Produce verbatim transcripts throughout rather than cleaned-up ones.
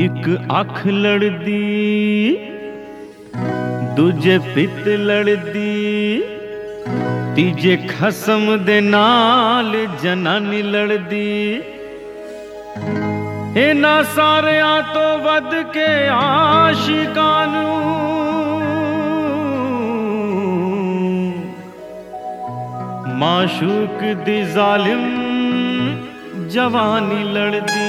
एक अख लड़दी दूजे पित लड़दी तीजे खसम दे नाल जनानी लड़दी। इना सारियां तो वध के आशिकां नूं माशूक दी जालिम जवानी लड़दी।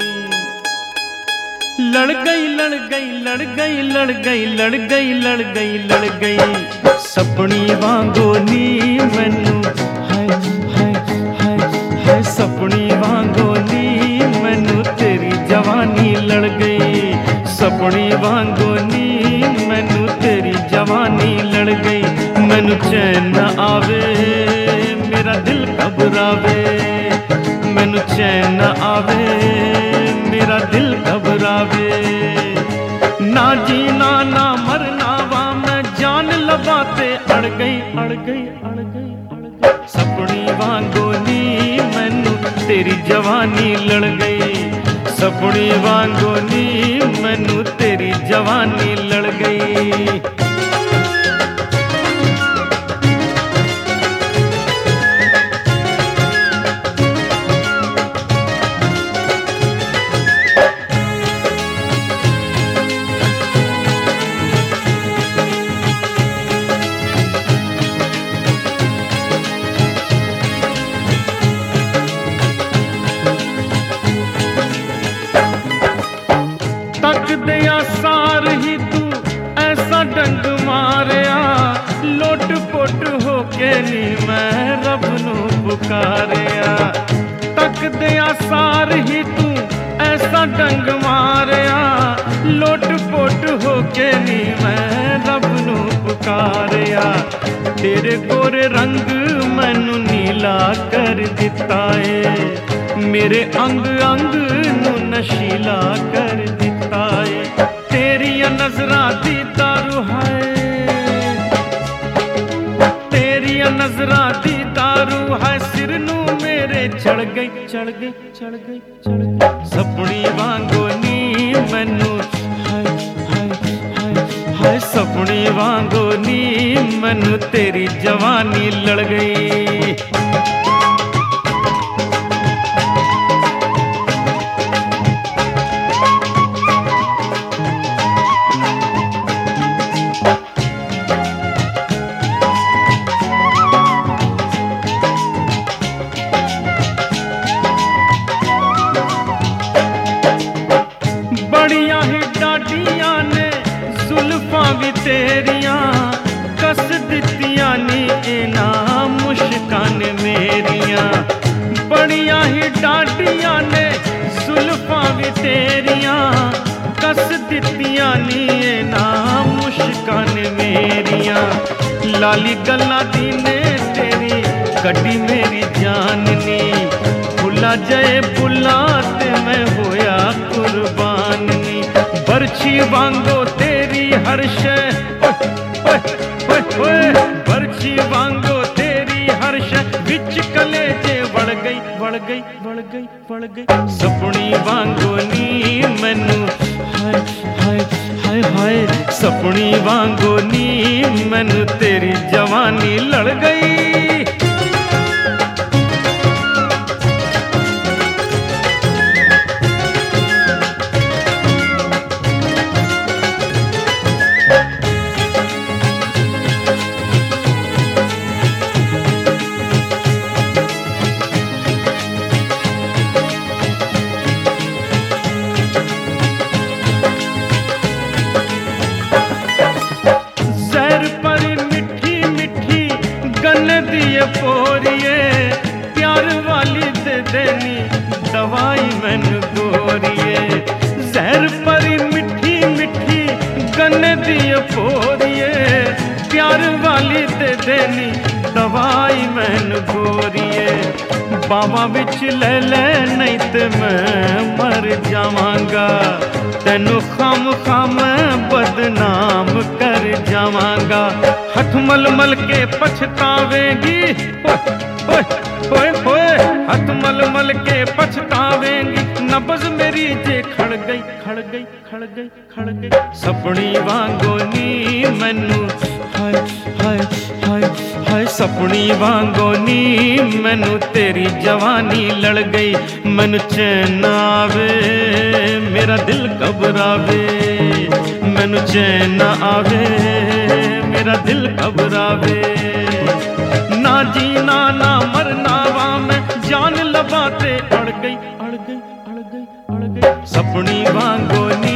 लड़ गई लड़ गई लड़ गई लड़ गई लड़ गई लड़ गई लड़ गई सपनी वांगो नी मैनू हाय हाय हाय हाय सपनी वांगो नी मैनू तेरी जवानी लड़ गई। सपनी वांगो नी मैनू तेरी जवानी लड़ गई। मैनू चैन न आवे मेरा दिल घबरावे। मैनू चैन न आवे मेरा दिल घबरावे। ना जीना ना मरना वा मैं जान लबाते अड़ गई अड़ गई अड़ गई अड़ गई सपनी वांगो नी मैनू तेरी जवानी लड़ गई। सपनी वांगो नी मैनू तेरी जवानी लड़ गई। दया सार ही तू ऐसा डंग मारिया लोट पोट होके नी मैं रब नू पुकारिया। तक दया सार ही तू ऐसा डंग मारिया लोट पोट होके नी मैं रब नू पुकारिया। तेरे गोरे रंग मैनू नीला कर दिता है मेरे अंग अंग नू नशीला कर दिता है। तेरिया नजरा दी दारू है तेरिया नजरा दी दारू है सिर नू मेरे चढ़ गई चढ़ गई चढ़ गई चढ़ गई सपनी वांगो नी मैनू हाय हाय हाय हाय सपनी वांगो नी मैनू तेरी जवानी लड़ गई। बड़िया ही डाडियां ने जुल्फां भी तेरियां कस दित्तियां नी इना मुश्कां ने मेरियां। बड़िया ही डाडियां ने जुल्फां भी तेरियां कस दित्तियां नी इना मुश्कां ने मेरियां। लाली गल्लां दी ने तेरी कड्डी मेरी जान नी भुला जाए भुला ते मैं होया कुर्बान नी। बरछी वांगो तेरी हर शय बरछी वांगो तेरी हर शय विच कलेजे वड़ गई वड़ गई वड़ गई वड़ गई सपनी वांगो नी मैनू हाय हाय हाय हाय सपनी वांगो नी मैनू तेरी जवानी लड़ गई। दिए पोरिए प्यार वाली दे देनी दवाई मैनू गोरिए। जहर परी मिठी मिठी गन्ने दिए पोरिए प्यार वाली दे देनी दवाई मैनू गोरिए। बाबा बिच ले ले नहीं ते मैं मर जावांगा तेनू खाम खाम बदनाम कर जावांगा। हथ मल मल के पछतावेंगी ओए ओए ओए हथ मल मल के पछतावेंगी न नबज मेरी जे खड़ गई खड़ गई खड़ गई खड़ गई सपनी वांगो नी मैनू हाय हाय हाय हाय सपनी वांगो नी मैनू तेरी जवानी लड़ गई मैनू चैन आवे मेरा दिल घबरावे मैनू चैन आवे मेरा दिल घबरावे ना जीना ना मरना वा मैं जान लबाते अड़ गई अड़ गई अड़ गई अड़ गई सपनी वांगो नी